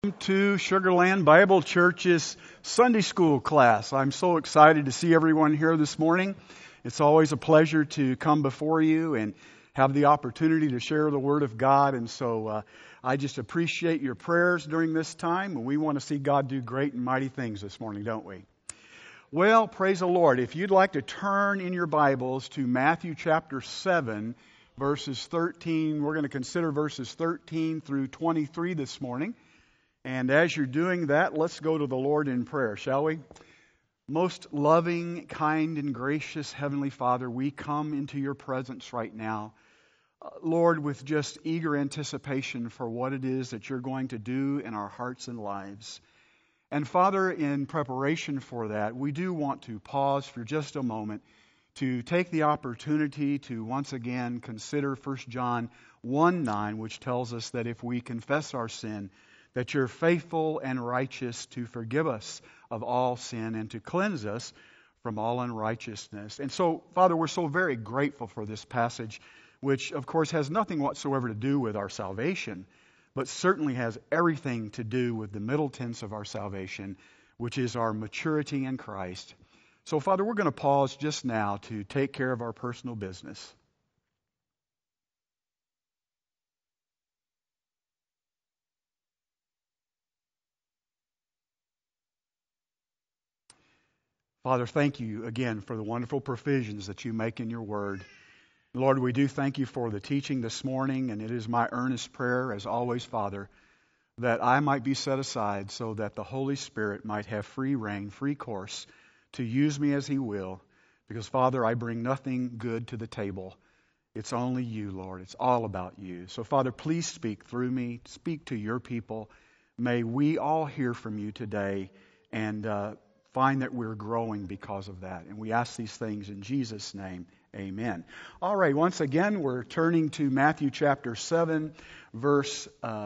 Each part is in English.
To Sugarland Bible Church's Sunday School class. I'm so excited to see everyone here this morning. It's always a pleasure to come before you and have the opportunity to share the Word of God. And so I just appreciate your prayers during this time. And we want to see God do great and mighty things this morning, don't we? Well, praise the Lord. If you'd like to turn in your Bibles to Matthew chapter 7, verses 13, we're going to consider verses 13 through 23 this morning. And as you're doing that, let's go to the Lord in prayer, shall we? Most loving, kind, and gracious Heavenly Father, we come into your presence right now, Lord, with just eager anticipation for what it is that you're going to do in our hearts and lives. And Father, in preparation for that, we do want to pause for just a moment to take the opportunity to once again consider 1 John 1:9, which tells us that if we confess our sin, that you're faithful and righteous to forgive us of all sin and to cleanse us from all unrighteousness. And so, Father, we're so very grateful for this passage, which, of course, has nothing whatsoever to do with our salvation, but certainly has everything to do with the middle tense of our salvation, which is our maturity in Christ. So, Father, we're going to pause just now to take care of our personal business. Father, thank you again for the wonderful provisions that you make in your word. Lord, we do thank you for the teaching this morning, and it is my earnest prayer, as always, Father, that I might be set aside so that the Holy Spirit might have free reign, free course to use me as he will. Because, Father, I bring nothing good to the table. It's only you, Lord. It's all about you. So, Father, please speak through me. Speak to your people. May we all hear from you today and find that we're growing because of that. And we ask these things in Jesus' name. Amen. All right, once again, we're turning to Matthew chapter 7, verses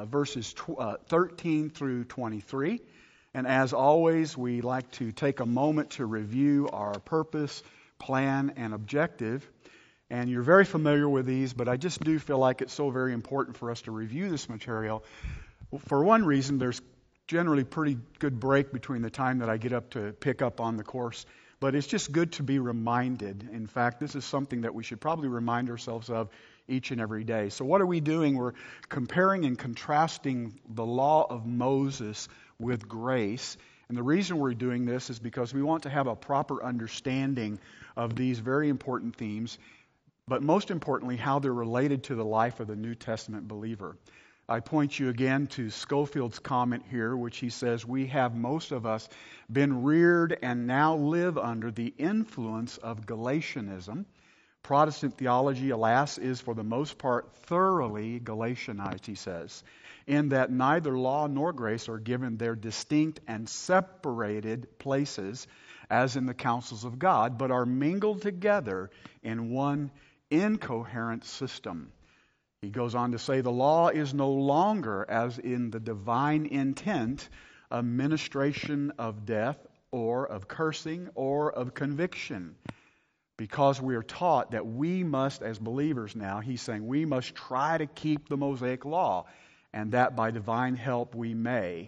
13 through 23. And as always, we like to take a moment to review our purpose, plan, and objective. And you're very familiar with these, but I just do feel like it's so very important for us to review this material. For one reason, there's generally pretty good break between the time that I get up to pick up on the course. But it's just good to be reminded. In fact, this is something that we should probably remind ourselves of each and every day. So what are we doing? We're comparing and contrasting the law of Moses with grace. And the reason we're doing this is because we want to have a proper understanding of these very important themes, but most importantly, how they're related to the life of the New Testament believer. I point you again to Scofield's comment here, which he says, we have, most of us, been reared and now live under the influence of Galatianism. Protestant theology, alas, is for the most part thoroughly Galatianized, he says, in that neither law nor grace are given their distinct and separated places, as in the counsels of God, but are mingled together in one incoherent system. He goes on to say, the law is no longer, as in the divine intent, a ministration of death or of cursing or of conviction. Because we are taught that we must, as believers now, he's saying we must try to keep the Mosaic law, and that by divine help we may.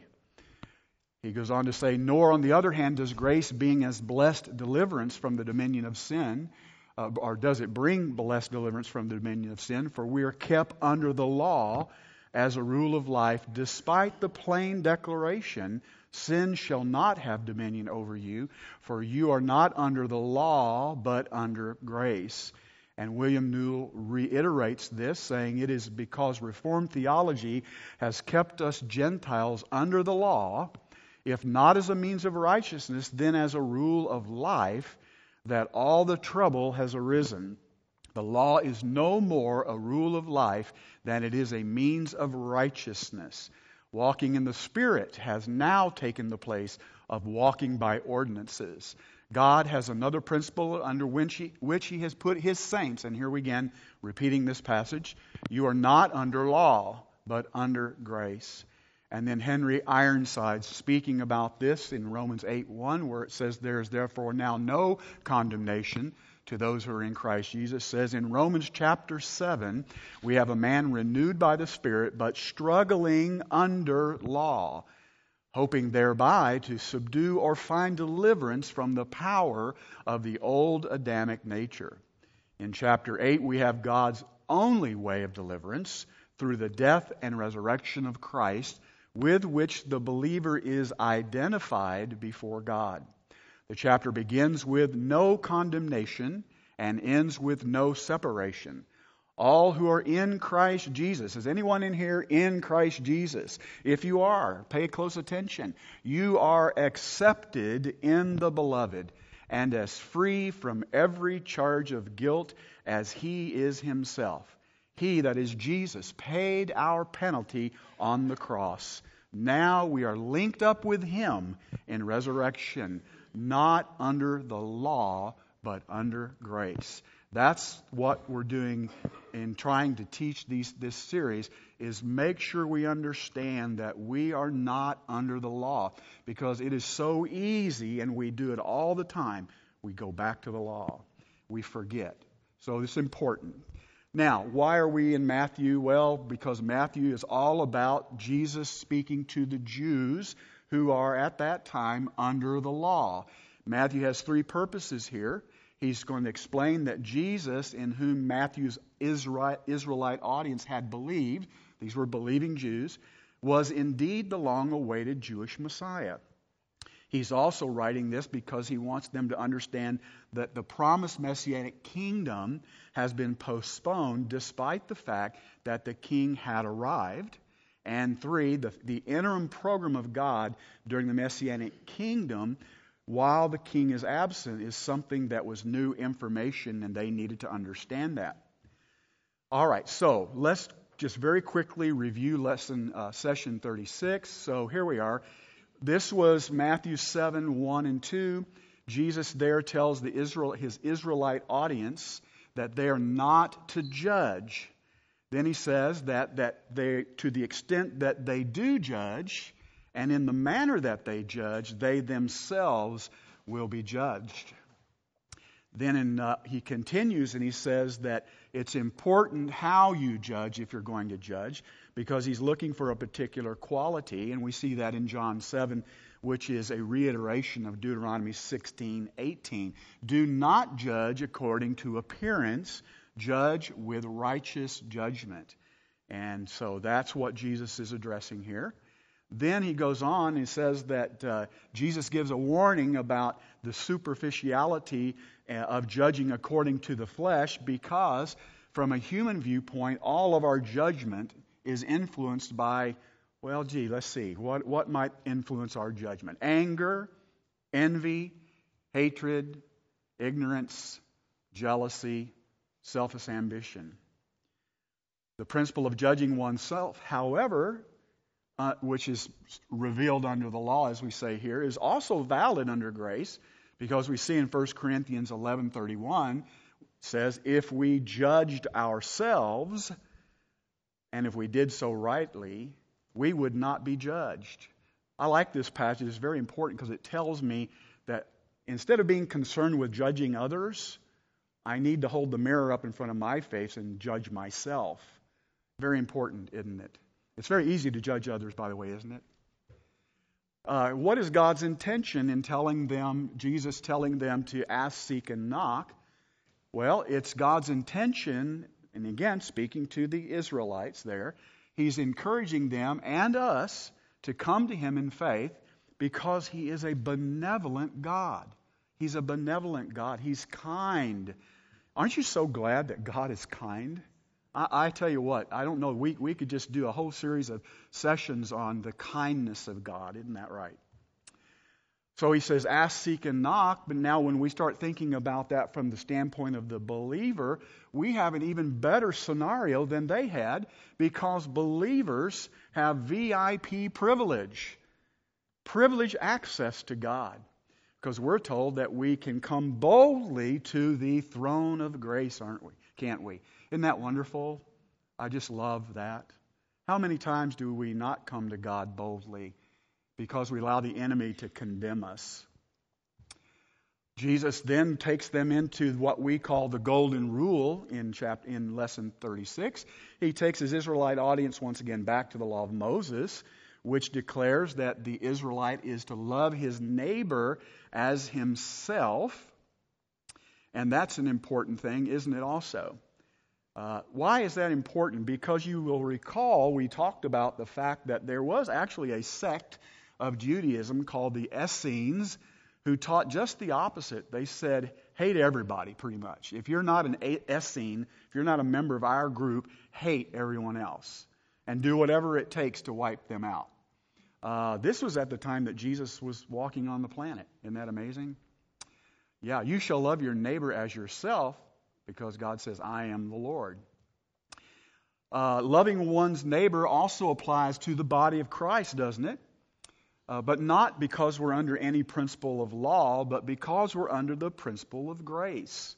He goes on to say, nor on the other hand does grace, being as blessed deliverance from the dominion of sin, or does it bring blessed deliverance from the dominion of sin? For we are kept under the law as a rule of life, despite the plain declaration, sin shall not have dominion over you, for you are not under the law, but under grace. And William Newell reiterates this, saying, it is because Reformed theology has kept us Gentiles under the law, if not as a means of righteousness, then as a rule of life, that all the trouble has arisen. The law is no more a rule of life than it is a means of righteousness. Walking in the Spirit has now taken the place of walking by ordinances. God has another principle under which He has put His saints. And here we again, repeating this passage. You are not under law, but under grace. And then Henry Ironside speaking about this in Romans 8:1, where it says, there is therefore now no condemnation to those who are in Christ Jesus, says in Romans chapter 7, we have a man renewed by the Spirit, but struggling under law. hoping thereby to subdue or find deliverance from the power of the old Adamic nature. In chapter 8, we have God's only way of deliverance through the death and resurrection of Christ, with which the believer is identified before God. The chapter begins with no condemnation and ends with no separation. All who are in Christ Jesus. Is anyone in here in Christ Jesus? If you are, pay close attention. You are accepted in the Beloved and as free from every charge of guilt as He is Himself. He, that is Jesus, paid our penalty on the cross. Now we are linked up with Him in resurrection, not under the law, but under grace. That's what we're doing in trying to teach this series, is make sure we understand that we are not under the law, because it is so easy, and we do it all the time. We go back to the law. We forget. So it's important. Now, why are we in Matthew? Well, because Matthew is all about Jesus speaking to the Jews who are at that time under the law. Matthew has three purposes here. He's going to explain that Jesus, in whom Matthew's Israelite audience had believed, these were believing Jews, was indeed the long-awaited Jewish Messiah. He's also writing this because he wants them to understand that the promised Messianic kingdom has been postponed despite the fact that the king had arrived. And three, the interim program of God during the Messianic kingdom while the king is absent is something that was new information, and they needed to understand that. All right, so let's just very quickly review session 36. So here we are. This was Matthew 7, 1 and 2. Jesus there tells his Israelite audience that they are not to judge. Then he says that they, to the extent that they do judge, and in the manner that they judge, they themselves will be judged. Then he continues and he says that it's important how you judge if you're going to judge, because he's looking for a particular quality, and we see that in John 7, which is a reiteration of Deuteronomy 16:18. Do not judge according to appearance, judge with righteous judgment. And so that's what Jesus is addressing here. Then he goes on and says that Jesus gives a warning about the superficiality of judging according to the flesh, because from a human viewpoint, all of our judgment is influenced by, let's see, what might influence our judgment? Anger, envy, hatred, ignorance, jealousy, selfish ambition. The principle of judging oneself, however, which is revealed under the law, as we say here, is also valid under grace, because we see in 1 Corinthians 11:31, says, if we judged ourselves, and if we did so rightly, we would not be judged. I like this passage. It's very important because it tells me that instead of being concerned with judging others, I need to hold the mirror up in front of my face and judge myself. Very important, isn't it? It's very easy to judge others, by the way, isn't it? What is God's intention in Jesus telling them to ask, seek, and knock? Well, it's God's intention, and again, speaking to the Israelites there, He's encouraging them and us to come to Him in faith because He is a benevolent God. He's a benevolent God. He's kind. Aren't you so glad that God is kind? I tell you what, I don't know, we could just do a whole series of sessions on the kindness of God. Isn't that right? So he says, ask, seek, and knock. But now when we start thinking about that from the standpoint of the believer, we have an even better scenario than they had, because believers have VIP privilege access to God. Because we're told that we can come boldly to the throne of grace, aren't we? Can't we? Isn't that wonderful? I just love that. How many times do we not come to God boldly because we allow the enemy to condemn us? Jesus then takes them into what we call the golden rule in lesson 36. He takes his Israelite audience once again back to the law of Moses, which declares that the Israelite is to love his neighbor as himself. And that's an important thing, isn't it also? Why is that important? Because you will recall we talked about the fact that there was actually a sect of Judaism called the Essenes who taught just the opposite. They said, hate everybody, pretty much. If you're not an Essene, if you're not a member of our group, hate everyone else and do whatever it takes to wipe them out. This was at the time that Jesus was walking on the planet. Isn't that amazing? Yeah, you shall love your neighbor as yourself, because God says, I am the Lord. Loving one's neighbor also applies to the body of Christ, doesn't it? But not because we're under any principle of law, but because we're under the principle of grace.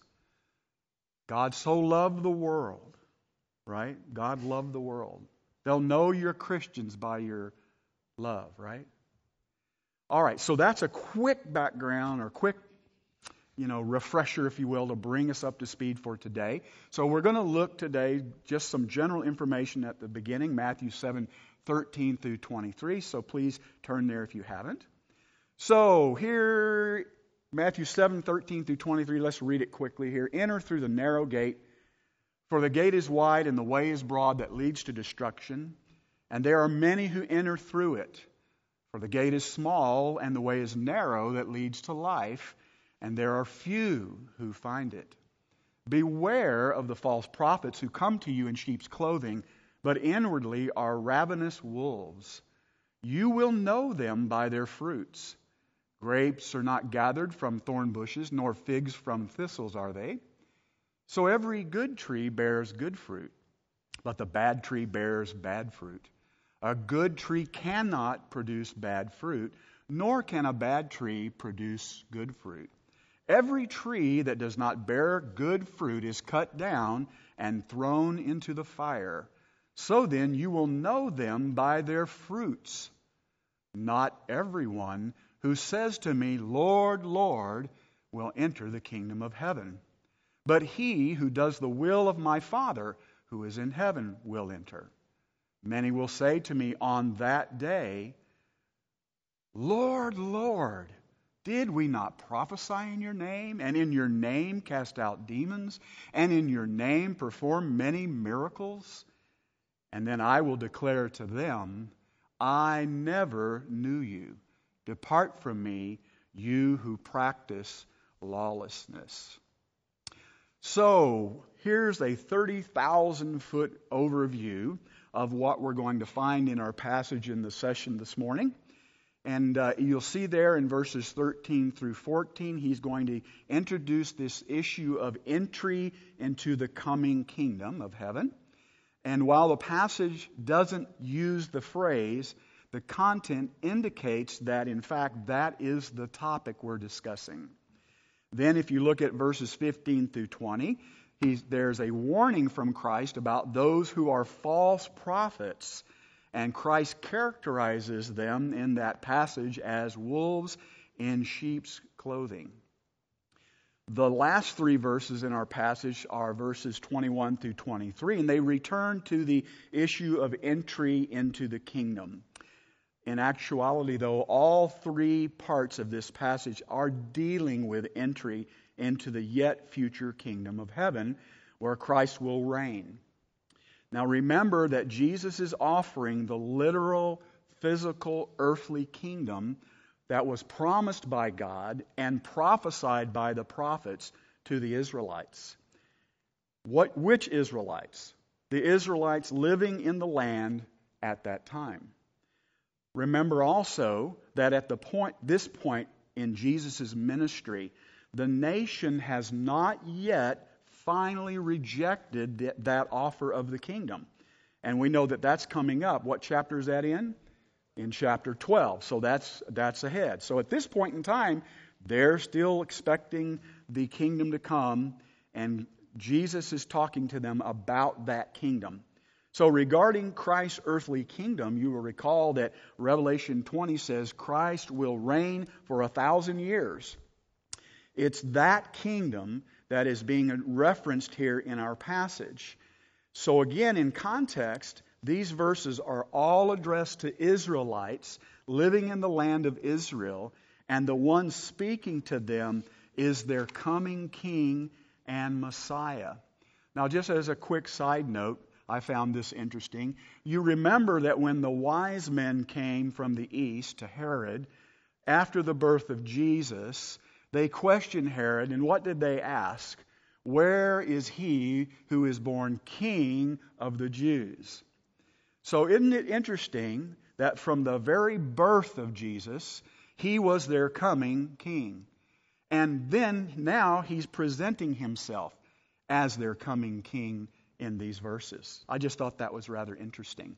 God so loved the world, right? God loved the world. They'll know you're Christians by your love, right? All right, so that's a quick background or quick refresher, if you will, to bring us up to speed for today. So we're going to look today just some general information at the beginning, Matthew 7:13 through 23. So please turn there if you haven't. So here, Matthew 7:13 through 23, let's read it quickly here. Enter through the narrow gate, for the gate is wide and the way is broad that leads to destruction, and there are many who enter through it. For the gate is small and the way is narrow that leads to life, and there are few who find it. Beware of the false prophets who come to you in sheep's clothing, but inwardly are ravenous wolves. You will know them by their fruits. Grapes are not gathered from thorn bushes, nor figs from thistles are they. So every good tree bears good fruit, but the bad tree bears bad fruit. A good tree cannot produce bad fruit, nor can a bad tree produce good fruit. Every tree that does not bear good fruit is cut down and thrown into the fire. So then you will know them by their fruits. Not everyone who says to me, Lord, Lord, will enter the kingdom of heaven, but he who does the will of my Father who is in heaven will enter. Many will say to me on that day, Lord, Lord, did we not prophesy in your name, and in your name cast out demons, and in your name perform many miracles? And then I will declare to them, I never knew you. Depart from me, you who practice lawlessness. So, here's a 30,000-foot overview of what we're going to find in our passage in the session this morning. And you'll see there in verses 13 through 14, he's going to introduce this issue of entry into the coming kingdom of heaven. And while the passage doesn't use the phrase, the content indicates that, in fact, that is the topic we're discussing. Then if you look at verses 15 through 20, there's a warning from Christ about those who are false prophets. And Christ characterizes them in that passage as wolves in sheep's clothing. The last three verses in our passage are verses 21 through 23, and they return to the issue of entry into the kingdom. In actuality, though, all three parts of this passage are dealing with entry into the yet future kingdom of heaven, where Christ will reign. Now remember that Jesus is offering the literal, physical, earthly kingdom that was promised by God and prophesied by the prophets to the Israelites. Which Israelites? The Israelites living in the land at that time. Remember also that at this point in Jesus' ministry, the nation has not yet finally rejected that offer of the kingdom. And we know that that's coming up. What chapter is that in? In chapter 12. So that's ahead. So at this point in time, they're still expecting the kingdom to come, and Jesus is talking to them about that kingdom. So regarding Christ's earthly kingdom, you will recall that Revelation 20 says Christ will reign for 1,000 years. It's that kingdom that is being referenced here in our passage. So again, in context, These verses are all addressed to Israelites living in the land of Israel, and the one speaking to them is their coming King and Messiah. Now, just as a quick side note, I found this interesting. You remember that when the wise men came from the east to Herod, after the birth of Jesus, they questioned Herod, and what did they ask? Where is he who is born King of the Jews? So isn't it interesting that from the very birth of Jesus, he was their coming King? And then now he's presenting himself as their coming King in these verses. I just thought that was rather interesting.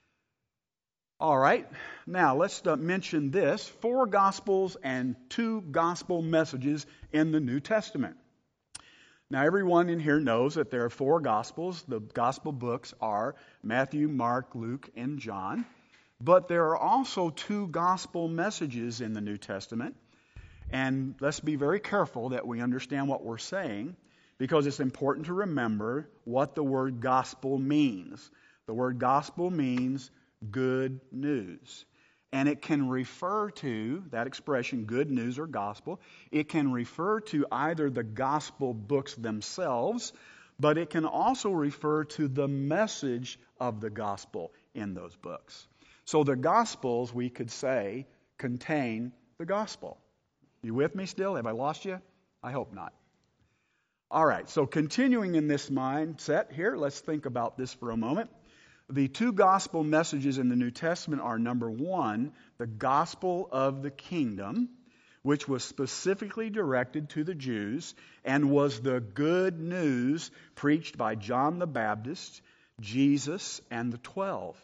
All right, now let's mention this. 4 Gospels and 2 Gospel messages in the New Testament. Now everyone in here knows that there are 4 Gospels. The Gospel books are Matthew, Mark, Luke, and John. But there are also 2 Gospel messages in the New Testament. And let's be very careful that we understand what we're saying, because it's important to remember what the word gospel means. The word gospel means good news. And it can refer to, that expression, good news or gospel, it can refer to either the gospel books themselves, but it can also refer to the message of the gospel in those books. So the gospels, we could say, contain the gospel. You with me still? Have I lost you? I hope not. All right, so continuing in this mindset here, let's think about this for a moment. The 2 gospel messages in the New Testament are, number 1, the gospel of the kingdom, which was specifically directed to the Jews and was the good news preached by John the Baptist, Jesus, and the 12.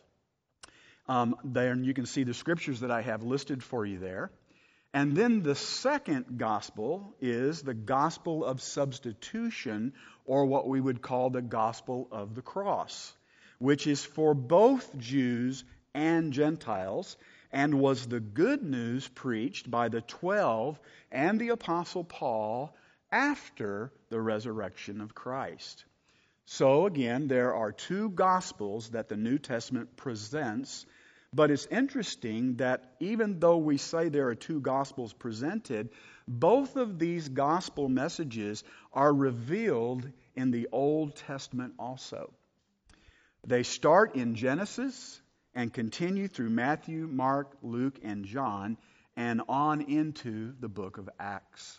There you can see the scriptures that I have listed for you there. And then the second gospel is the gospel of substitution, or what we would call the gospel of the cross, which is for both Jews and Gentiles, and was the good news preached by the 12 and the Apostle Paul after the resurrection of Christ. So again, there are 2 gospels that the New Testament presents. But it's interesting that even though we say there are 2 gospels presented, both of these gospel messages are revealed in the Old Testament also. They start in Genesis and continue through Matthew, Mark, Luke, and John, and on into the book of Acts.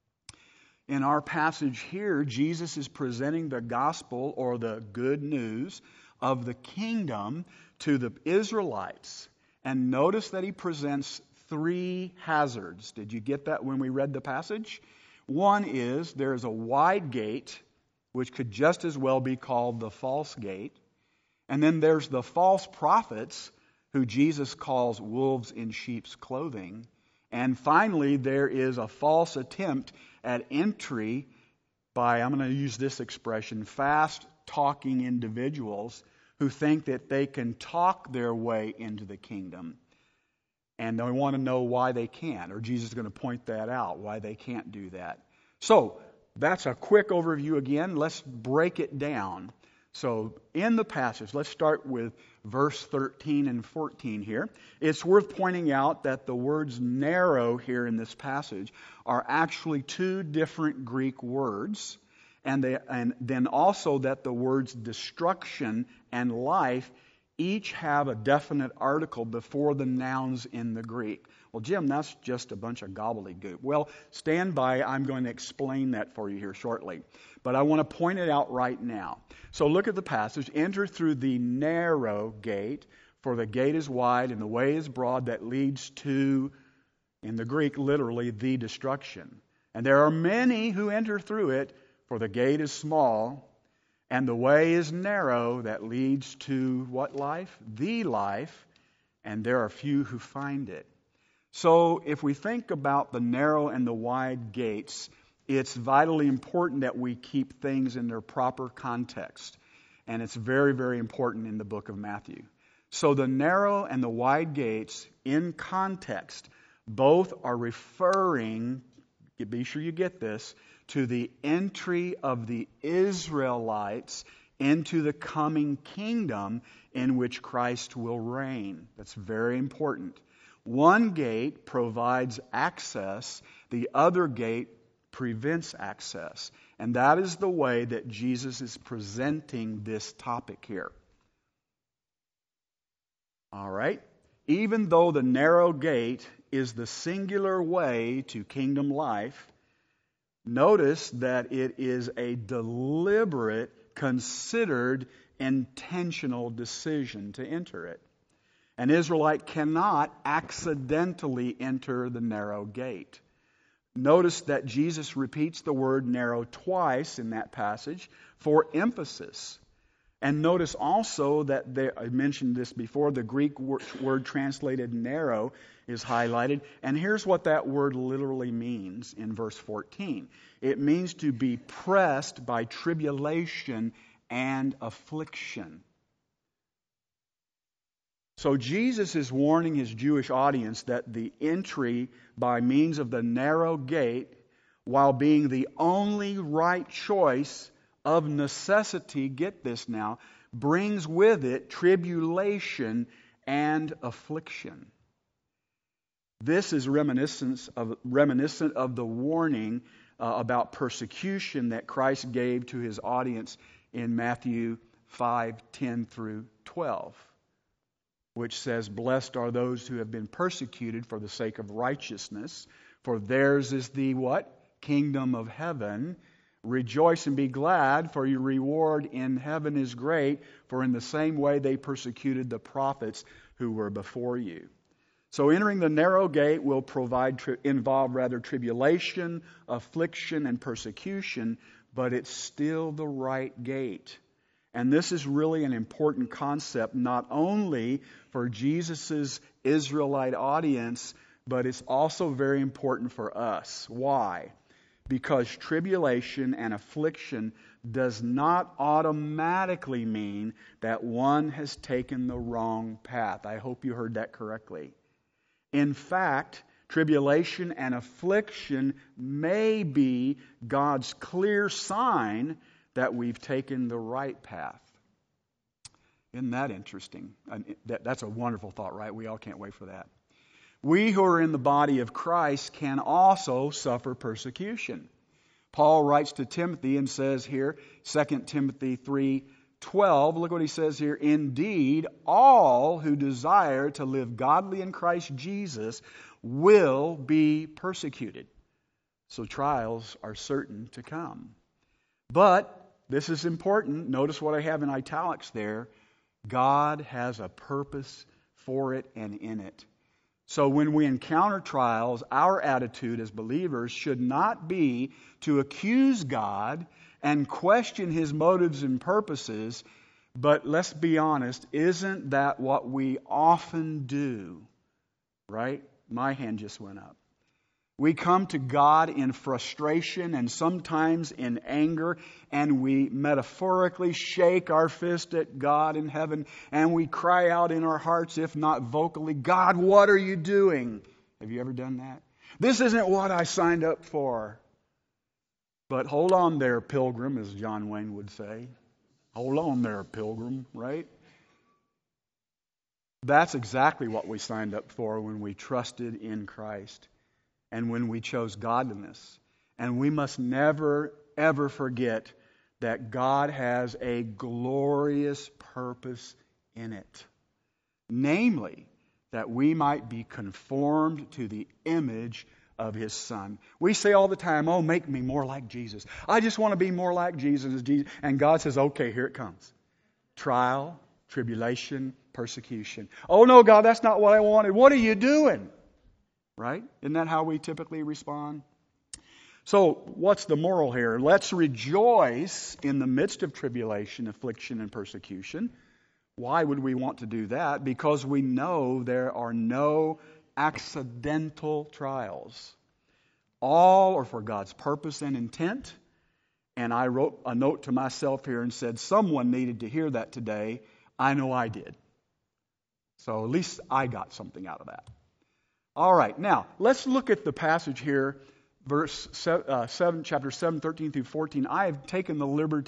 In our passage here, Jesus is presenting the gospel, or the good news, of the kingdom to the Israelites. And notice that he presents 3 hazards. Did you get that when we read the passage? One is there's a wide gate, which could just as well be called the false gate. And then there's the false prophets, who Jesus calls wolves in sheep's clothing. And finally, there is a false attempt at entry by, I'm going to use this expression, fast-talking individuals who think that they can talk their way into the kingdom. And they want to know why they can't, or Jesus is going to point that out, why they can't do that. So, that's a quick overview again. Let's break it down. So, in the passage, let's start with verse 13 and 14 here. It's worth pointing out that the words narrow here in this passage are actually 2 different Greek words. And then also that the words destruction and life each have a definite article before the nouns in the Greek. Well, Jim, that's just a bunch of gobbledygook. Well, stand by. I'm going to explain that for you here shortly. But I want to point it out right now. So look at the passage. Enter through the narrow gate, for the gate is wide and the way is broad that leads to, in the Greek, literally, the destruction. And there are many who enter through it, for the gate is small, and the way is narrow that leads to what life? The life, and there are few who find it. So if we think about the narrow and the wide gates, it's vitally important that we keep things in their proper context. And it's very, very important in the book of Matthew. So the narrow and the wide gates, in context, both are referring, be sure you get this, to the entry of the Israelites into the coming kingdom in which Christ will reign. That's very important. One gate provides access, the other gate prevents access. And that is the way that Jesus is presenting this topic here. All right? Even though the narrow gate is the singular way to kingdom life, notice that it is a deliberate, considered, intentional decision to enter it. An Israelite cannot accidentally enter the narrow gate. Notice that Jesus repeats the word narrow twice in that passage for emphasis. And notice also that I mentioned this before, the Greek word translated narrow is highlighted. And here's what that word literally means in verse 14. It means to be pressed by tribulation and affliction. So Jesus is warning his Jewish audience that the entry by means of the narrow gate, while being the only right choice of necessity, get this now, brings with it tribulation and affliction. This is reminiscent of the warning about persecution that Christ gave to his audience in Matthew 5:10 through 12. Which says, "Blessed are those who have been persecuted for the sake of righteousness, for theirs is the" what? "Kingdom of heaven. Rejoice and be glad, for your reward in heaven is great, for in the same way they persecuted the prophets who were before you." So entering the narrow gate will involve tribulation, affliction, and persecution, but it's still the right gate. And this is really an important concept, not only for Jesus' Israelite audience, but it's also very important for us. Why? Because tribulation and affliction does not automatically mean that one has taken the wrong path. I hope you heard that correctly. In fact, tribulation and affliction may be God's clear sign that we've taken the right path. Isn't that interesting? That's a wonderful thought, right? We all can't wait for that. We who are in the body of Christ can also suffer persecution. Paul writes to Timothy and says here, 2 Timothy 3:12, look what he says here, "Indeed, all who desire to live godly in Christ Jesus will be persecuted." So trials are certain to come. But this is important. Notice what I have in italics there. God has a purpose for it and in it. So when we encounter trials, our attitude as believers should not be to accuse God and question His motives and purposes, but let's be honest, isn't that what we often do? Right? My hand just went up. We come to God in frustration and sometimes in anger, and we metaphorically shake our fist at God in heaven, and we cry out in our hearts, if not vocally, "God, what are you doing?" Have you ever done that? "This isn't what I signed up for." But hold on there, pilgrim, as John Wayne would say. Hold on there, pilgrim, right? That's exactly what we signed up for when we trusted in Christ. And when we chose godliness. And we must never, ever forget that God has a glorious purpose in it. Namely, that we might be conformed to the image of His Son. We say all the time, "Oh, make me more like Jesus. I just want to be more like Jesus." And God says, "Okay, here it comes. Trial, tribulation, persecution." "Oh no, God, that's not what I wanted. What are you doing?" Right? Isn't that how we typically respond? So, what's the moral here? Let's rejoice in the midst of tribulation, affliction, and persecution. Why would we want to do that? Because we know there are no accidental trials. All are for God's purpose and intent. And I wrote a note to myself here and said, someone needed to hear that today. I know I did. So at least I got something out of that. All right, now let's look at the passage here, chapter 7, 13 through 14. I have taken the liberty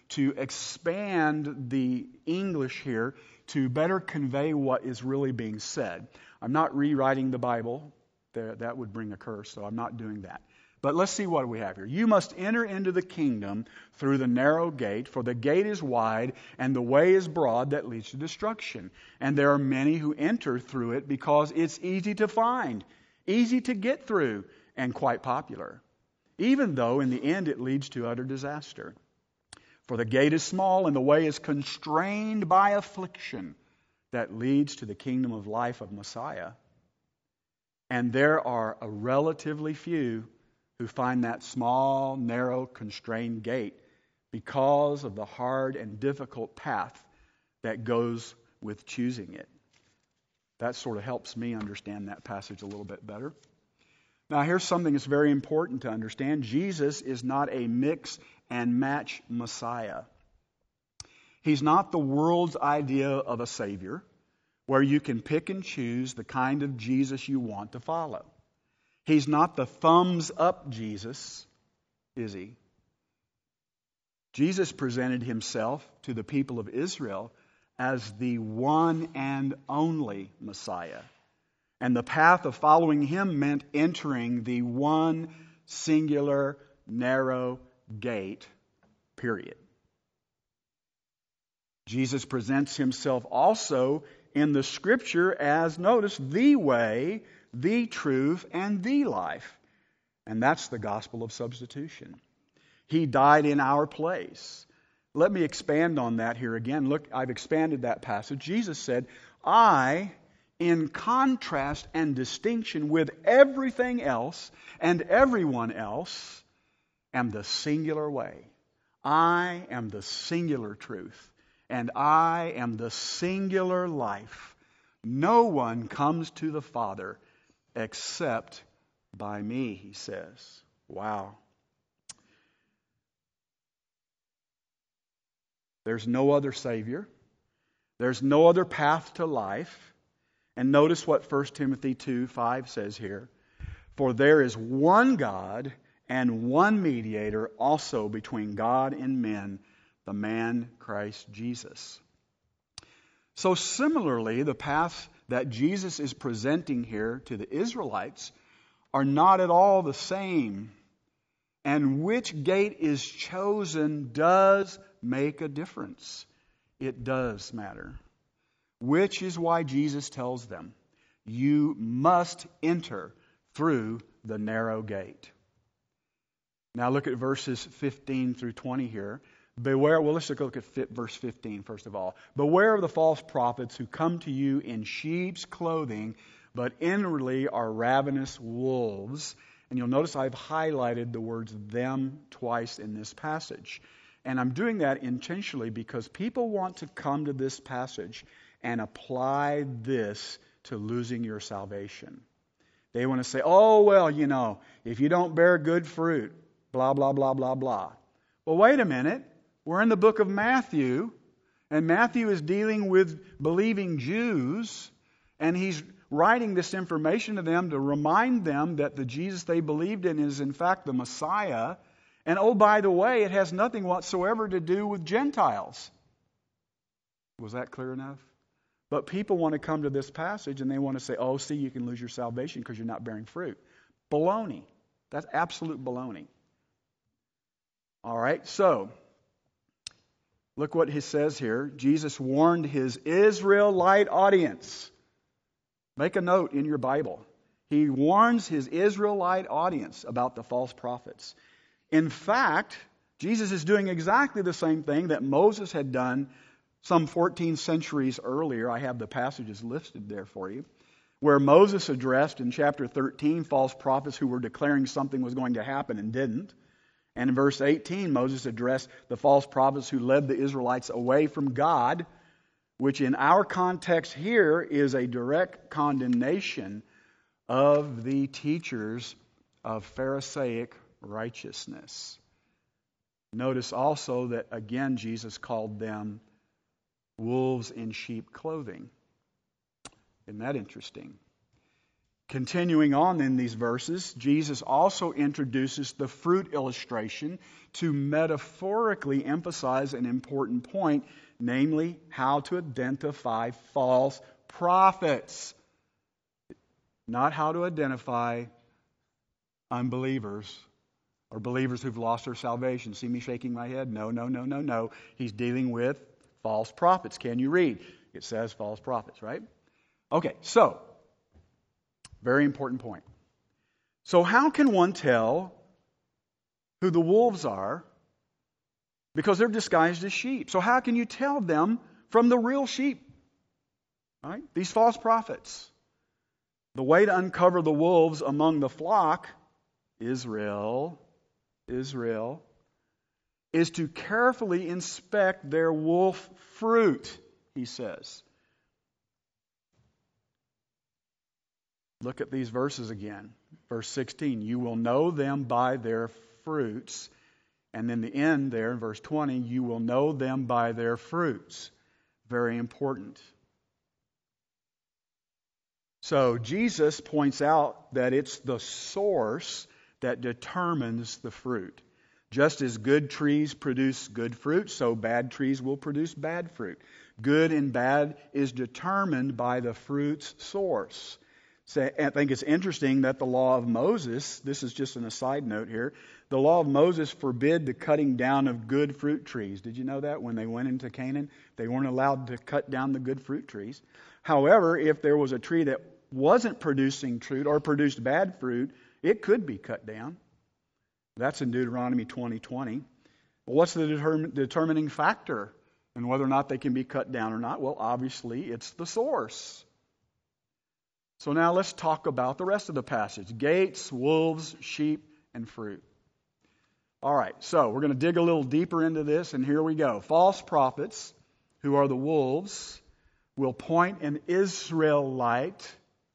to expand the English here to better convey what is really being said. I'm not rewriting the Bible. That would bring a curse, so I'm not doing that. But let's see what we have here. You must enter into the kingdom through the narrow gate, for the gate is wide and the way is broad that leads to destruction. And there are many who enter through it because it's easy to find, easy to get through, and quite popular, even though in the end it leads to utter disaster. For the gate is small and the way is constrained by affliction that leads to the kingdom of life of Messiah. And there are a relatively few who find that small, narrow, constrained gate because of the hard and difficult path that goes with choosing it. That sort of helps me understand that passage a little bit better. Now, here's something that's very important to understand. Jesus is not a mix and match Messiah. He's not the world's idea of a Savior where you can pick and choose the kind of Jesus you want to follow. He's not the thumbs up Jesus, is he? Jesus presented himself to the people of Israel as the one and only Messiah. And the path of following him meant entering the one singular narrow gate, period. Jesus presents himself also in the Scripture as, notice, the way, the truth, and the life. And that's the gospel of substitution. He died in our place. Let me expand on that here again. Look, I've expanded that passage. Jesus said, I, in contrast and distinction with everything else and everyone else, am the singular way. I am the singular truth. And I am the singular life. No one comes to the Father except by me, he says. Wow. There's no other Savior. There's no other path to life. And notice what 1 Timothy 2:5 says here. For there is one God and one mediator also between God and men, the man Christ Jesus. So similarly, the paths that Jesus is presenting here to the Israelites are not at all the same. And which gate is chosen does make a difference. It does matter. Which is why Jesus tells them, you must enter through the narrow gate. Now look at verses 15 through 20 here. Beware, well, let's look at verse 15 first of all. Beware of the false prophets who come to you in sheep's clothing, but inwardly are ravenous wolves. And you'll notice I've highlighted the words them twice in this passage. And I'm doing that intentionally because people want to come to this passage and apply this to losing your salvation. They want to say, oh, well, if you don't bear good fruit, blah, blah, blah, blah, blah. Well, wait a minute. We're in the book of Matthew, and Matthew is dealing with believing Jews, and he's writing this information to them to remind them that the Jesus they believed in is in fact the Messiah. And oh, by the way, it has nothing whatsoever to do with Gentiles. Was that clear enough? But people want to come to this passage and they want to say, oh, see, you can lose your salvation because you're not bearing fruit. Baloney. That's absolute baloney. All right, so look what he says here. Jesus warned his Israelite audience. Make a note in your Bible. He warns his Israelite audience about the false prophets. In fact, Jesus is doing exactly the same thing that Moses had done some 14 centuries earlier. I have the passages listed there for you, where Moses addressed in chapter 13 false prophets who were declaring something was going to happen and didn't. And in verse 18, Moses addressed the false prophets who led the Israelites away from God, which in our context here is a direct condemnation of the teachers of Pharisaic righteousness. Notice also that again Jesus called them wolves in sheep clothing. Isn't that interesting? Continuing on in these verses, Jesus also introduces the fruit illustration to metaphorically emphasize an important point, namely how to identify false prophets. Not how to identify unbelievers or believers who've lost their salvation. See me shaking my head? No. He's dealing with false prophets. Can you read? It says false prophets, right? Okay, so, very important point. So how can one tell who the wolves are? Because they're disguised as sheep. So how can you tell them from the real sheep? Right? These false prophets. The way to uncover the wolves among the flock, Israel, is to carefully inspect their wolf fruit, he says. Look at these verses again. Verse 16, you will know them by their fruits. And then the end there in verse 20, you will know them by their fruits. Very important. So Jesus points out that it's the source that determines the fruit. Just as good trees produce good fruit, so bad trees will produce bad fruit. Good and bad is determined by the fruit's source. So I think it's interesting that the law of Moses, this is just an aside note here, the law of Moses forbid the cutting down of good fruit trees. Did you know that? When they went into Canaan, they weren't allowed to cut down the good fruit trees. However, if there was a tree that wasn't producing fruit or produced bad fruit, it could be cut down. That's in Deuteronomy 20:20. Well, what's the determining factor in whether or not they can be cut down or not? Well, obviously, it's the source. So now let's talk about the rest of the passage. Gates, wolves, sheep, and fruit. All right, so we're going to dig a little deeper into this, and here we go. False prophets, who are the wolves, will point an Israelite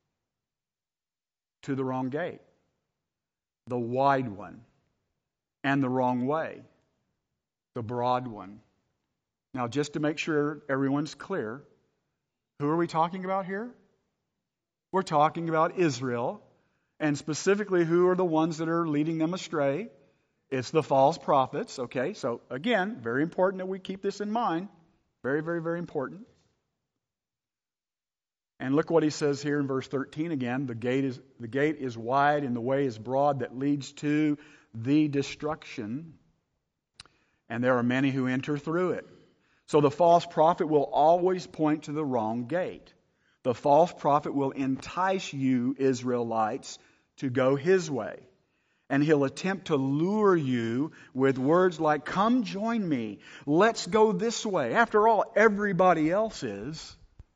to the wrong gate, the wide one, and the wrong way, the broad one. Now, just to make sure everyone's clear, who are we talking about here? We're talking about Israel, and specifically who are the ones that are leading them astray. It's the false prophets, okay? So, again, very important that we keep this in mind. Very, very, very important. And look what he says here in verse 13 again. The gate is wide and the way is broad that leads to the destruction, and there are many who enter through it. So the false prophet will always point to the wrong gate. The false prophet will entice you, Israelites, to go his way. And he'll attempt to lure you with words like, come join me, let's go this way. After all, everybody else is.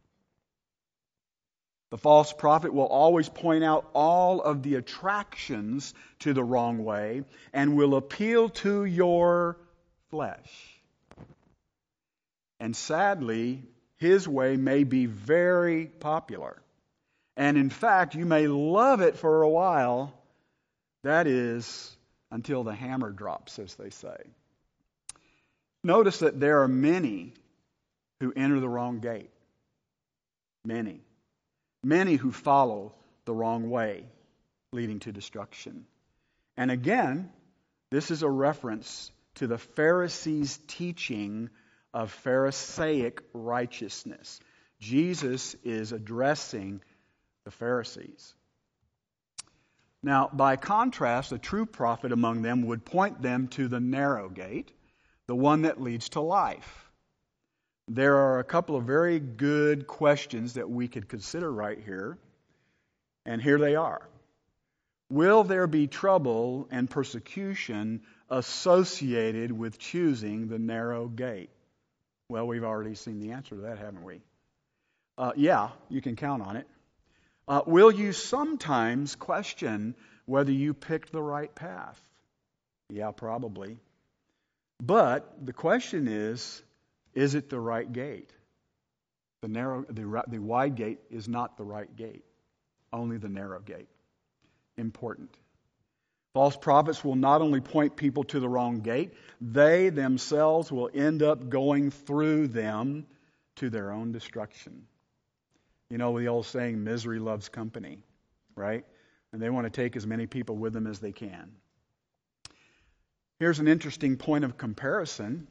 The false prophet will always point out all of the attractions to the wrong way and will appeal to your flesh. And sadly, his way may be very popular. And in fact, you may love it for a while. That is, until the hammer drops, as they say. Notice that there are many who enter the wrong gate. Many. Many who follow the wrong way, leading to destruction. And again, this is a reference to the Pharisees' teaching of Pharisaic righteousness. Jesus is addressing the Pharisees. Now, by contrast, a true prophet among them would point them to the narrow gate, the one that leads to life. There are a couple of very good questions that we could consider right here, and here they are. Will there be trouble and persecution associated with choosing the narrow gate? Well, we've already seen the answer to that, haven't we? Yeah, you can count on it. Will you sometimes question whether you picked the right path? Yeah, probably. But the question is it the right gate? The wide gate is not the right gate. Only the narrow gate. Important. False prophets will not only point people to the wrong gate, they themselves will end up going through them to their own destruction. You know the old saying, misery loves company. right? And they want to take as many people with them as they can. Here's an interesting point of comparison.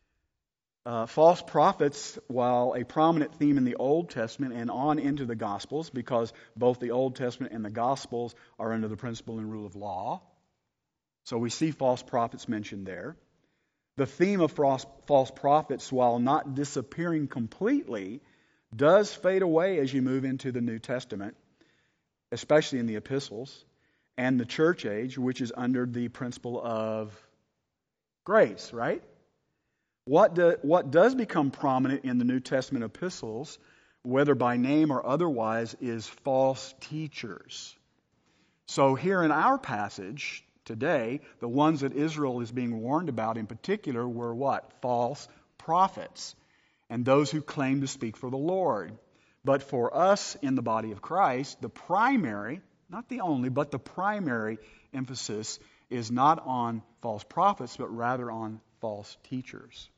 False prophets, while a prominent theme in the Old Testament and on into the Gospels, because both the Old Testament and the Gospels are under the principle and rule of law. So we see false prophets mentioned there. The theme of false prophets, while not disappearing completely, does fade away as you move into the New Testament, especially in the epistles, and the church age, which is under the principle of grace, right? What does become prominent in the New Testament epistles, whether by name or otherwise, is false teachers. So here in our passage today, the ones that Israel is being warned about in particular were what? False prophets, and those who claim to speak for the Lord. But for us in the body of Christ, the primary, not the only, but the primary emphasis is not on false prophets, but rather on false teachers.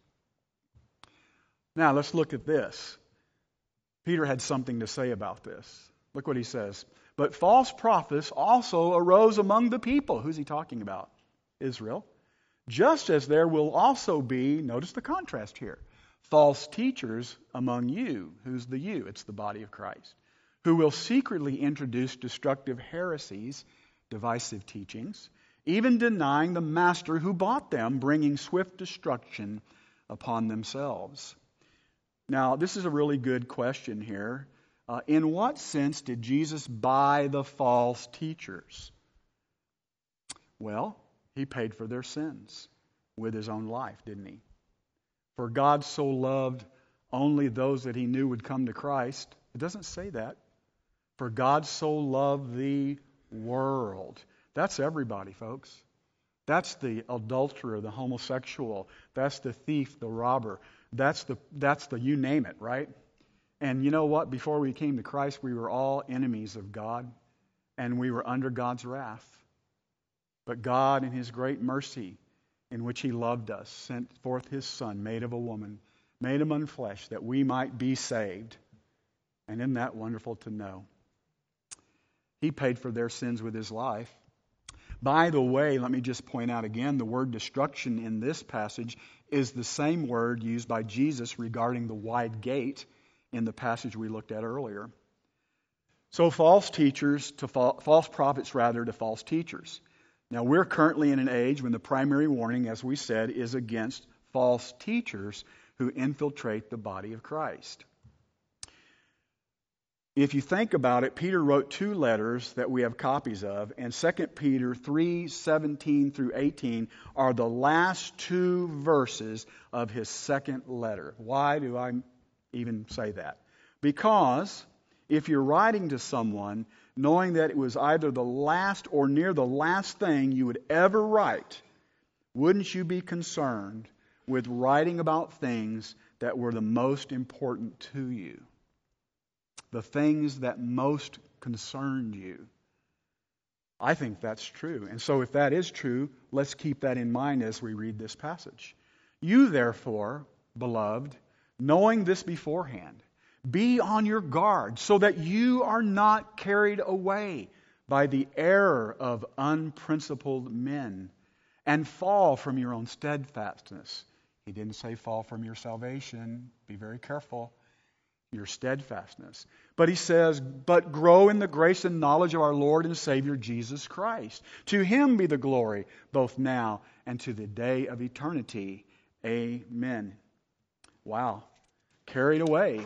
Now, let's look at this. Peter had something to say about this. Look what he says. But false prophets also arose among the people. Who's he talking about? Israel. Just as there will also be, notice the contrast here, false teachers among you. Who's the you? It's the body of Christ. Who will secretly introduce destructive heresies, divisive teachings, even denying the master who bought them, bringing swift destruction upon themselves. Now, this is a really good question here. In what sense did Jesus buy the false teachers? Well, he paid for their sins with his own life, didn't he? For God so loved only those that he knew would come to Christ. It doesn't say that. For God so loved the world. That's everybody, folks. That's the adulterer, the homosexual. That's the thief, the robber. That's the you name it, right? And you know what? Before we came to Christ, we were all enemies of God, and we were under God's wrath. But God, in his great mercy, in which he loved us, sent forth his Son, made of a woman, made him unflesh, that we might be saved. And isn't that wonderful to know? He paid for their sins with his life. By the way, let me just point out again, the word destruction in this passage is the same word used by Jesus regarding the wide gate in the passage we looked at earlier. So false teachers to false prophets rather to false teachers. Now we're currently in an age when the primary warning, as we said, is against false teachers who infiltrate the body of Christ. If you think about it, Peter wrote 2 letters that we have copies of, and 2 Peter 3:17 through 18 are the last 2 verses of his second letter. Why do I even say that? Because if you're writing to someone knowing that it was either the last or near the last thing you would ever write, wouldn't you be concerned with writing about things that were the most important to you? The things that most concerned you. I think that's true. And so if that is true, let's keep that in mind as we read this passage. You therefore, beloved, knowing this beforehand, be on your guard so that you are not carried away by the error of unprincipled men and fall from your own steadfastness. He didn't say fall from your salvation. Be very careful. Your steadfastness. But he says, but grow in the grace and knowledge of our Lord and Savior Jesus Christ. To him be the glory, both now and to the day of eternity. Amen. Wow. Carried away.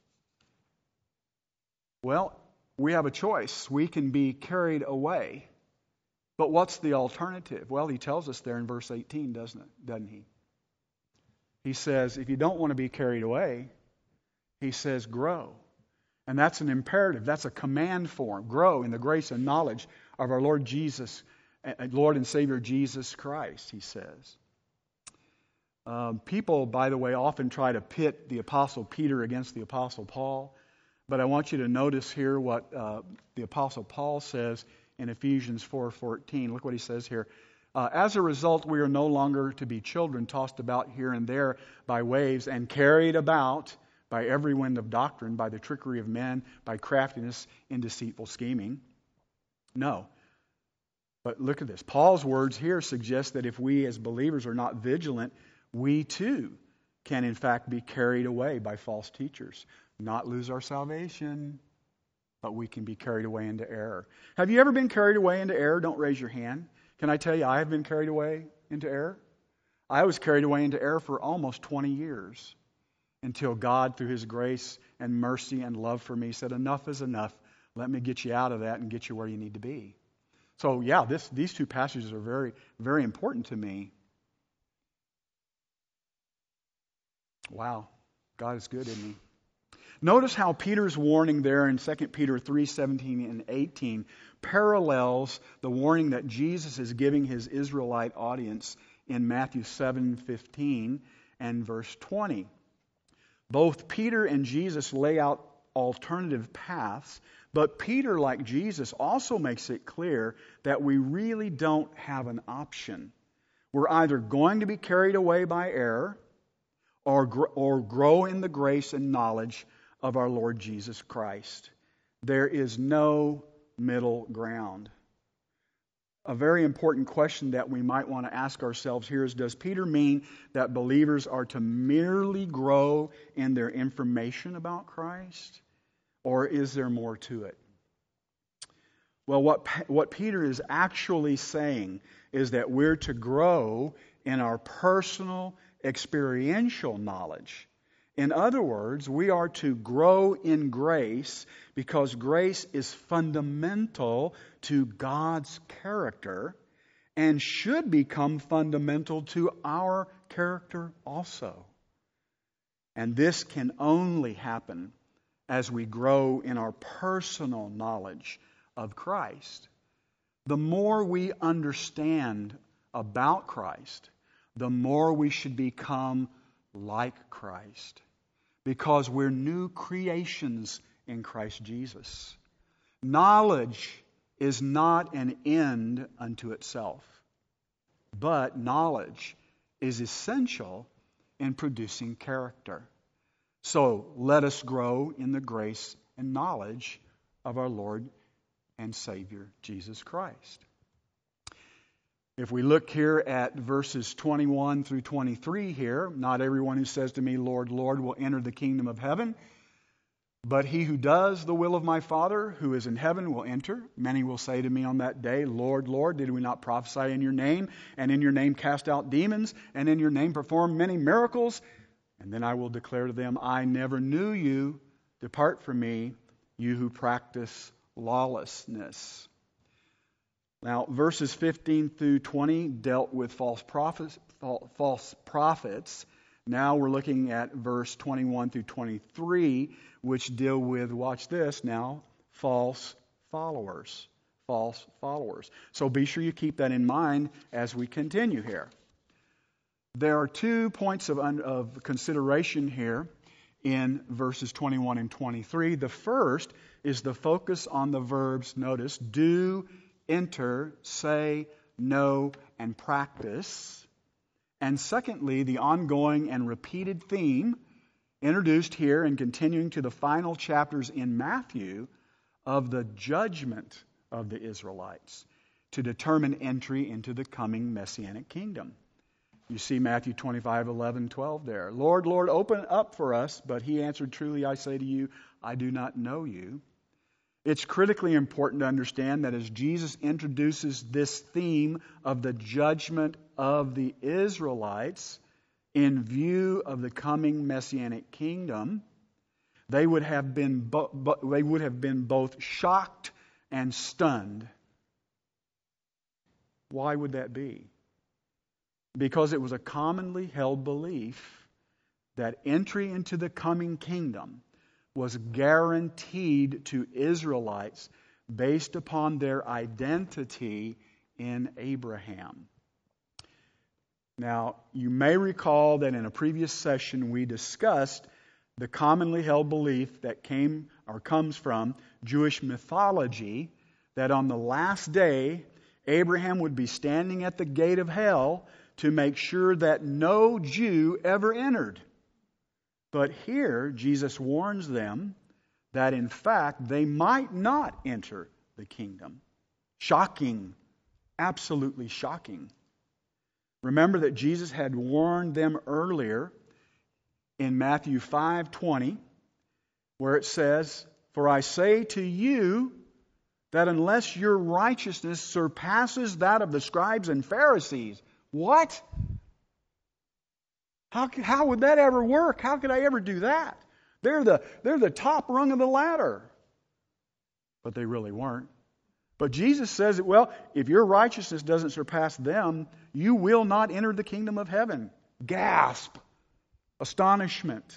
Well, we have a choice. We can be carried away. But what's the alternative? Well, he tells us there in verse 18, doesn't he? He says, if you don't want to be carried away, he says, grow. And that's an imperative. That's a command form. Grow in the grace and knowledge of our Lord and Savior Jesus Christ, he says. People, by the way, often try to pit the Apostle Peter against the Apostle Paul. But I want you to notice here what the Apostle Paul says in Ephesians 4:14. Look what he says here. As a result, we are no longer to be children tossed about here and there by waves and carried about by every wind of doctrine, by the trickery of men, by craftiness in deceitful scheming. No. But look at this. Paul's words here suggest that if we as believers are not vigilant, we too can in fact be carried away by false teachers. Not lose our salvation, but we can be carried away into error. Have you ever been carried away into error? Don't raise your hand. Can I tell you, I have been carried away into error? I was carried away into error for almost 20 years until God, through His grace and mercy and love for me, said, enough is enough. Let me get you out of that and get you where you need to be. So, yeah, these two passages are very, very important to me. Wow, God is good, isn't He? Notice how Peter's warning there in 2 Peter 3:17 and 18 parallels the warning that Jesus is giving His Israelite audience in Matthew 7:15 and verse 20. Both Peter and Jesus lay out alternative paths, but Peter, like Jesus, also makes it clear that we really don't have an option. We're either going to be carried away by error or grow in the grace and knowledge of our Lord Jesus Christ. There is no middle ground. A very important question that we might want to ask ourselves here is, does Peter mean that believers are to merely grow in their information about Christ? Or is there more to it? Well, what Peter is actually saying is that we're to grow in our personal, experiential knowledge. In other words, we are to grow in grace because grace is fundamental to God's character and should become fundamental to our character also. And this can only happen as we grow in our personal knowledge of Christ. The more we understand about Christ, the more we should become like Christ, because we're new creations in Christ Jesus. Knowledge is not an end unto itself, but knowledge is essential in producing character. So let us grow in the grace and knowledge of our Lord and Savior Jesus Christ. If we look here at verses 21 through 23 here, not everyone who says to me, Lord, Lord, will enter the kingdom of heaven, but he who does the will of my Father who is in heaven will enter. Many will say to me on that day, Lord, Lord, did we not prophesy in your name, and in your name cast out demons, and in your name perform many miracles? And then I will declare to them, I never knew you. Depart from me, you who practice lawlessness. Now, verses 15 through 20 dealt with false prophets. Now we're looking at verse 21 through 23, which deal with, watch this now, false followers. False followers. So be sure you keep that in mind as we continue here. There are 2 points of consideration here in verses 21 and 23. The first is the focus on the verbs, notice, do, enter, say, know, and practice. And secondly, the ongoing and repeated theme introduced here and continuing to the final chapters in Matthew of the judgment of the Israelites to determine entry into the coming Messianic kingdom. You see Matthew 25, 11, 12 there. Lord, Lord, open up for us. But he answered, truly I say to you, I do not know you. It's critically important to understand that as Jesus introduces this theme of the judgment of the Israelites in view of the coming Messianic kingdom, they would have been both shocked and stunned. Why would that be? Because it was a commonly held belief that entry into the coming kingdom was guaranteed to Israelites based upon their identity in Abraham. Now, you may recall that in a previous session we discussed the commonly held belief that comes from Jewish mythology that on the last day Abraham would be standing at the gate of hell to make sure that no Jew ever entered. But here, Jesus warns them that in fact they might not enter the kingdom. Shocking. Absolutely shocking. Remember that Jesus had warned them earlier in Matthew 5:20, where it says, "For I say to you that unless your righteousness surpasses that of the scribes and Pharisees." What? How would that ever work? How could I ever do that? They're the top rung of the ladder. But they really weren't. But Jesus says that, well, if your righteousness doesn't surpass them, you will not enter the kingdom of heaven. Gasp. Astonishment.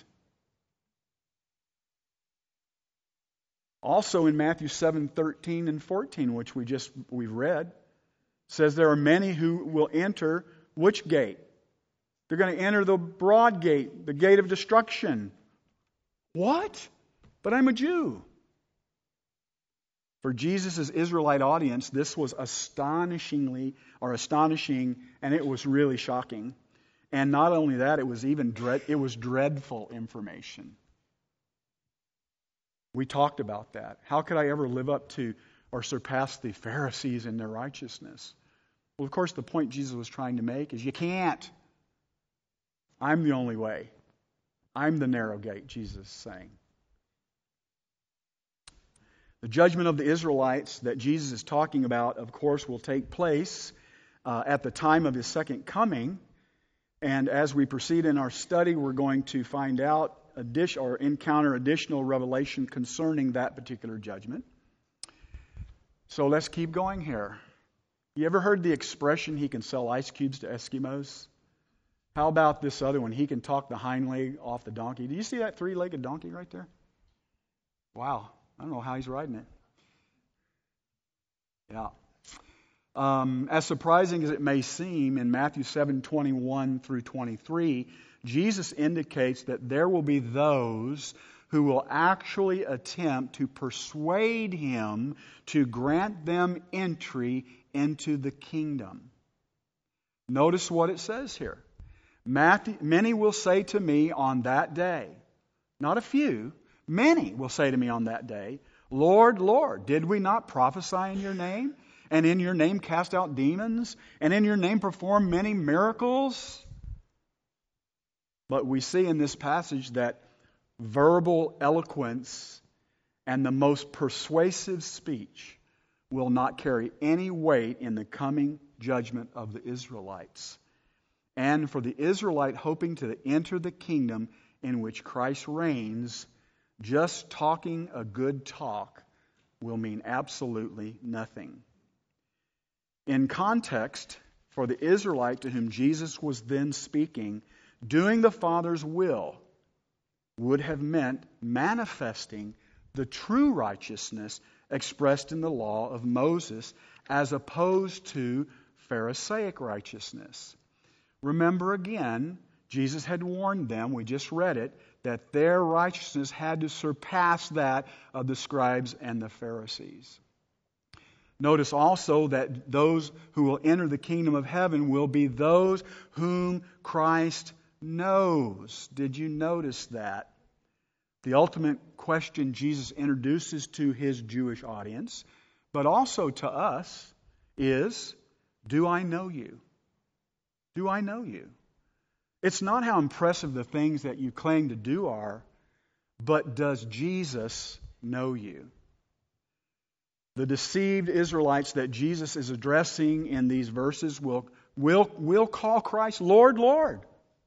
Also in Matthew 7:13 and 14, which we've read, says there are many who will enter which gate? They're going to enter the broad gate, the gate of destruction. What? But I'm a Jew. For Jesus' Israelite audience, this was astonishing, and it was really shocking. And not only that, it was dreadful information. We talked about that. How could I ever live up to or surpass the Pharisees in their righteousness? Well, of course, the point Jesus was trying to make is you can't. I'm the only way. I'm the narrow gate, Jesus is saying. The judgment of the Israelites that Jesus is talking about, of course, will take place at the time of His second coming. And as we proceed in our study, we're going to find out or encounter additional revelation concerning that particular judgment. So let's keep going here. You ever heard the expression, he can sell ice cubes to Eskimos? How about this other one? He can talk the hind leg off the donkey. Do you see that three-legged donkey right there? Wow. I don't know how he's riding it. Yeah. As surprising as it may seem, in Matthew 7:21 through 23, Jesus indicates that there will be those who will actually attempt to persuade Him to grant them entry into the kingdom. Notice what it says here. Many will say to me on that day, not a few, many will say to me on that day, Lord, Lord, did we not prophesy in your name? And in your name cast out demons? And in your name perform many miracles? But we see in this passage that verbal eloquence and the most persuasive speech will not carry any weight in the coming judgment of the Israelites. And for the Israelite hoping to enter the kingdom in which Christ reigns, just talking a good talk will mean absolutely nothing. In context, for the Israelite to whom Jesus was then speaking, doing the Father's will would have meant manifesting the true righteousness expressed in the law of Moses as opposed to Pharisaic righteousness. Remember again, Jesus had warned them, we just read it, that their righteousness had to surpass that of the scribes and the Pharisees. Notice also that those who will enter the kingdom of heaven will be those whom Christ knows. Did you notice that? The ultimate question Jesus introduces to His Jewish audience, but also to us, is, do I know you? Do I know you? It's not how impressive the things that you claim to do are, but does Jesus know you? The deceived Israelites that Jesus is addressing in these verses will call Christ Lord, Lord.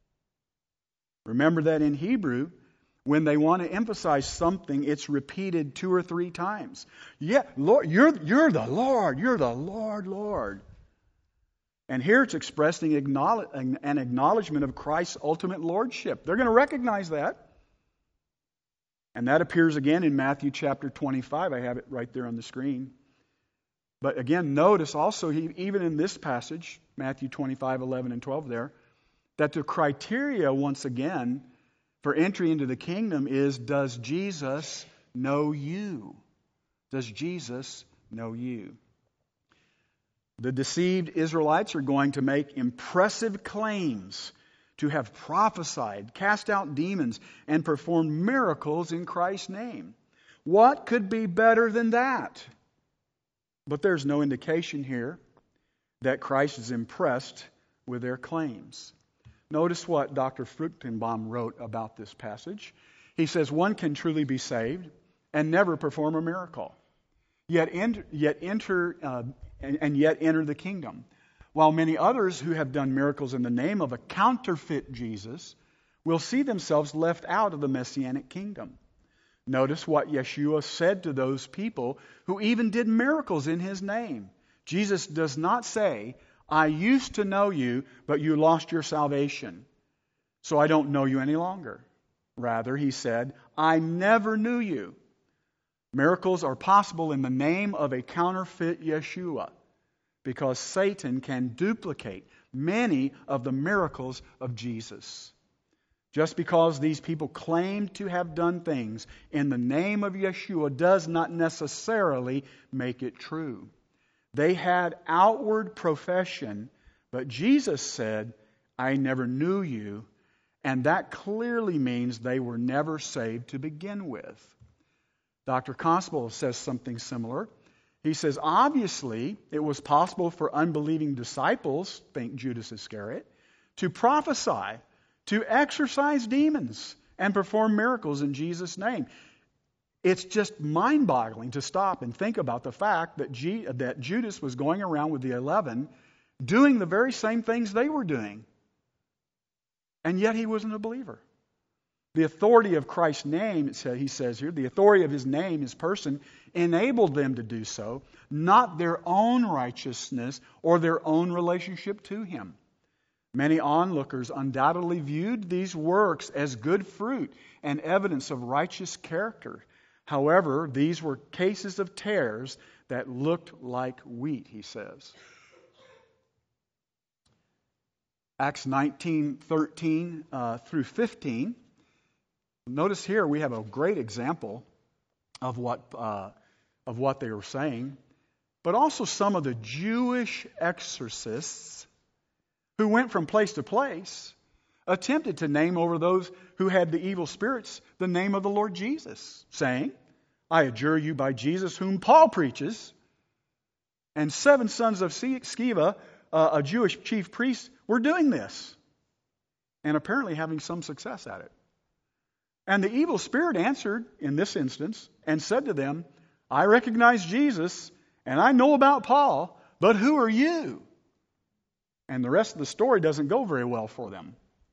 Remember that in Hebrew, when they want to emphasize something, it's repeated 2 or 3 times. Yeah, Lord, you're the Lord. You're the Lord, Lord. And here it's expressing an acknowledgement of Christ's ultimate lordship. They're going to recognize that. And that appears again in Matthew chapter 25. I have it right there on the screen. But again, notice also, even in this passage, Matthew 25, 11, and 12 there, that the criteria, once again, for entry into the kingdom is, does Jesus know you? Does Jesus know you? The deceived Israelites are going to make impressive claims to have prophesied, cast out demons, and performed miracles in Christ's name. What could be better than that? But there's no indication here that Christ is impressed with their claims. Notice what Dr. Fruchtenbaum wrote about this passage. He says, one can truly be saved and never perform a miracle, yet enter the kingdom, while many others who have done miracles in the name of a counterfeit Jesus will see themselves left out of the Messianic kingdom. Notice what Yeshua said to those people who even did miracles in His name. Jesus does not say, I used to know you, but you lost your salvation, so I don't know you any longer. Rather, He said, I never knew you. Miracles are possible in the name of a counterfeit Yeshua, because Satan can duplicate many of the miracles of Jesus. Just because these people claim to have done things in the name of Yeshua does not necessarily make it true. They had outward profession, but Jesus said, I never knew you, and that clearly means they were never saved to begin with. Dr. Constable says something similar. He says, obviously, it was possible for unbelieving disciples, think Judas Iscariot, to prophesy, to exorcise demons, and perform miracles in Jesus' name. It's just mind-boggling to stop and think about the fact that Judas was going around with the 11 doing the very same things they were doing. And yet he wasn't a believer. The authority of Christ's name, he says here, the authority of His name, His person, enabled them to do so, not their own righteousness or their own relationship to Him. Many onlookers undoubtedly viewed these works as good fruit and evidence of righteous character. However, these were cases of tares that looked like wheat, he says. Acts 19:13 through 15. Notice here we have a great example of what they were saying, but also some of the Jewish exorcists who went from place to place attempted to name over those who had the evil spirits the name of the Lord Jesus, saying, I adjure you by Jesus whom Paul preaches. And 7 sons of Sceva, a Jewish chief priest, were doing this and apparently having some success at it. And the evil spirit answered in this instance and said to them, I recognize Jesus and I know about Paul, but who are you? And the rest of the story doesn't go very well for them.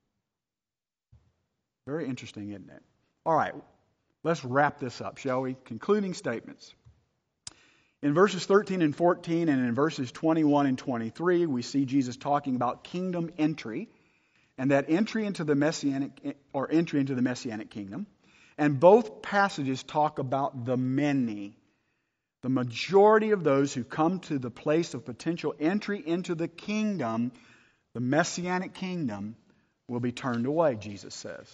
Very interesting, isn't it? All right, let's wrap this up, shall we? Concluding statements. In verses 13 and 14 and in verses 21 and 23, we see Jesus talking about kingdom entry and that entry into the Messianic kingdom. And both passages talk about the many. The majority of those who come to the place of potential entry into the kingdom, the Messianic kingdom, will be turned away, Jesus says.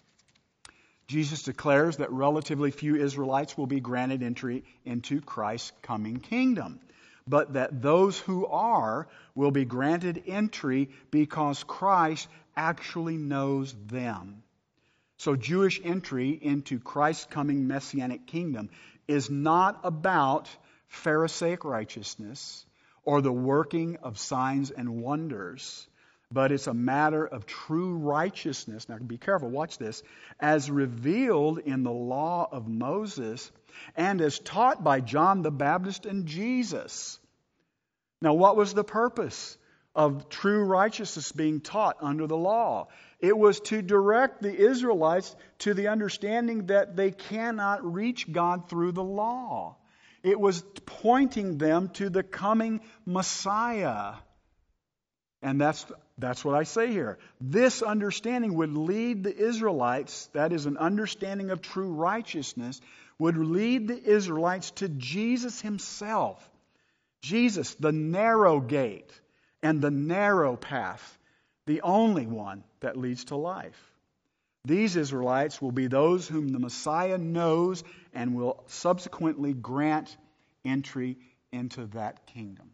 Jesus declares that relatively few Israelites will be granted entry into Christ's coming kingdom, but that those who are will be granted entry because Christ actually knows them. So Jewish entry into Christ's coming Messianic kingdom is not about Pharisaic righteousness or the working of signs and wonders, but it's a matter of true righteousness. Now be careful, watch this. As revealed in the law of Moses and as taught by John the Baptist and Jesus. Now what was the purpose of true righteousness being taught under the law? It was to direct the Israelites to the understanding that they cannot reach God through the law. It was pointing them to the coming Messiah. And that's what I say here. This understanding would lead the Israelites, that is an understanding of true righteousness, would lead the Israelites to Jesus Himself. Jesus, the narrow gate and the narrow path, the only one that leads to life. These Israelites will be those whom the Messiah knows and will subsequently grant entry into that kingdom.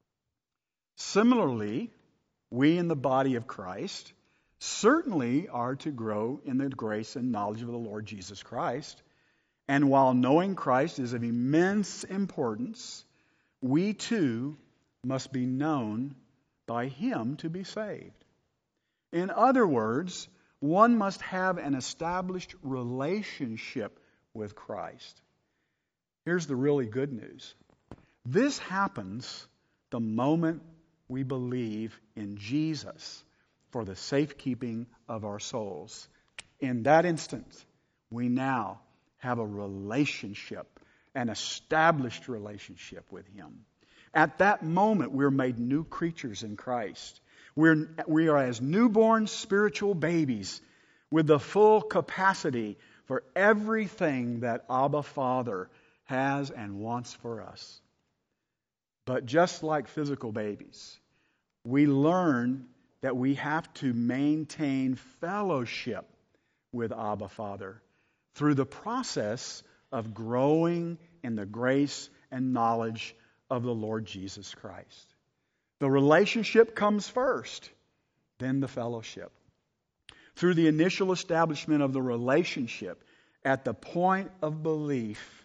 Similarly, we in the body of Christ certainly are to grow in the grace and knowledge of the Lord Jesus Christ. And while knowing Christ is of immense importance, we too must be known by Him to be saved. In other words, one must have an established relationship with Christ. Here's the really good news. This happens the moment we believe in Jesus for the safekeeping of our souls. In that instant, we now have a relationship, an established relationship with Him. At that moment, we're made new creatures in Christ. We are as newborn spiritual babies with the full capacity for everything that Abba Father has and wants for us. But just like physical babies, we learn that we have to maintain fellowship with Abba Father through the process of growing in the grace and knowledge of the Lord Jesus Christ. The relationship comes first, then the fellowship. Through the initial establishment of the relationship, at the point of belief,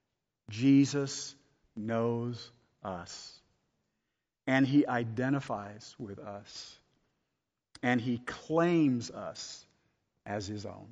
Jesus knows us. And He identifies with us. And He claims us as His own.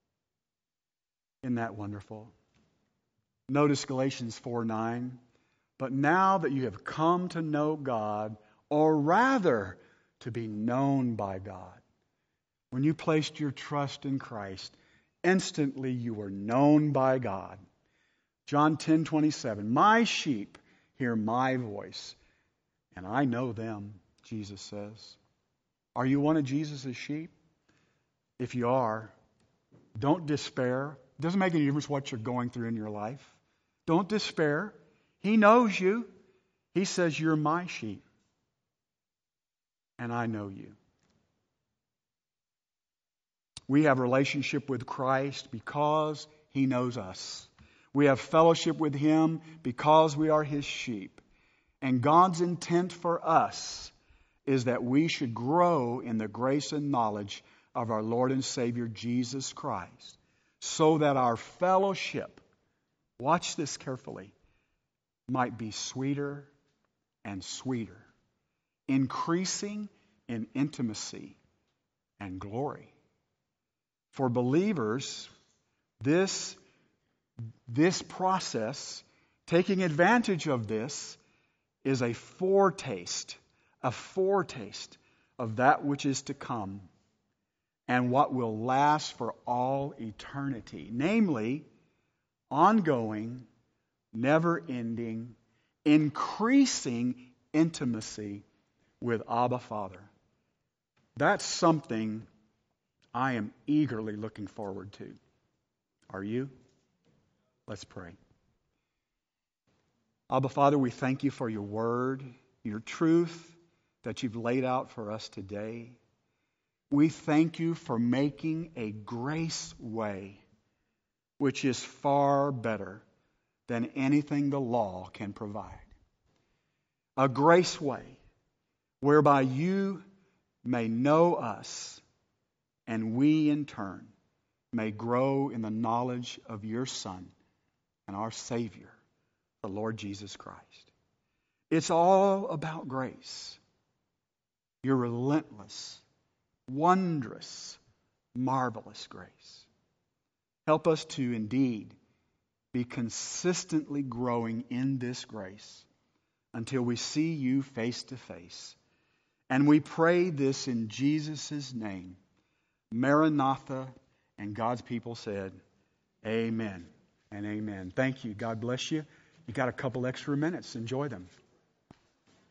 Isn't that wonderful? Notice Galatians 4:9. But now that you have come to know God, or rather to be known by God, when you placed your trust in Christ, instantly you were known by God. John 10:27. My sheep hear my voice, and I know them, Jesus says. Are you one of Jesus' sheep? If you are, don't despair. It doesn't make any difference what you're going through in your life. Don't despair. He knows you. He says, you're my sheep, and I know you. We have a relationship with Christ because He knows us. We have fellowship with Him because we are His sheep. And God's intent for us is that we should grow in the grace and knowledge of our Lord and Savior Jesus Christ, so that our fellowship, watch this carefully, might be sweeter and sweeter, increasing in intimacy and glory. For believers, this process, taking advantage of this, is a foretaste of that which is to come and what will last for all eternity. Namely, ongoing, never-ending, increasing intimacy with Abba Father. That's something I am eagerly looking forward to. Are you? Let's pray. Abba Father, we thank You for Your word, Your truth that You've laid out for us today. We thank You for making a grace way, which is far better than anything the law can provide. A grace way whereby You may know us and we in turn may grow in the knowledge of Your Son and our Savior, the Lord Jesus Christ. It's all about grace. Your relentless, wondrous, marvelous grace. Help us to indeed be consistently growing in this grace until we see You face to face. And we pray this in Jesus' name. Maranatha, and God's people said, amen and amen. Thank you. God bless you. You got a couple extra minutes. Enjoy them.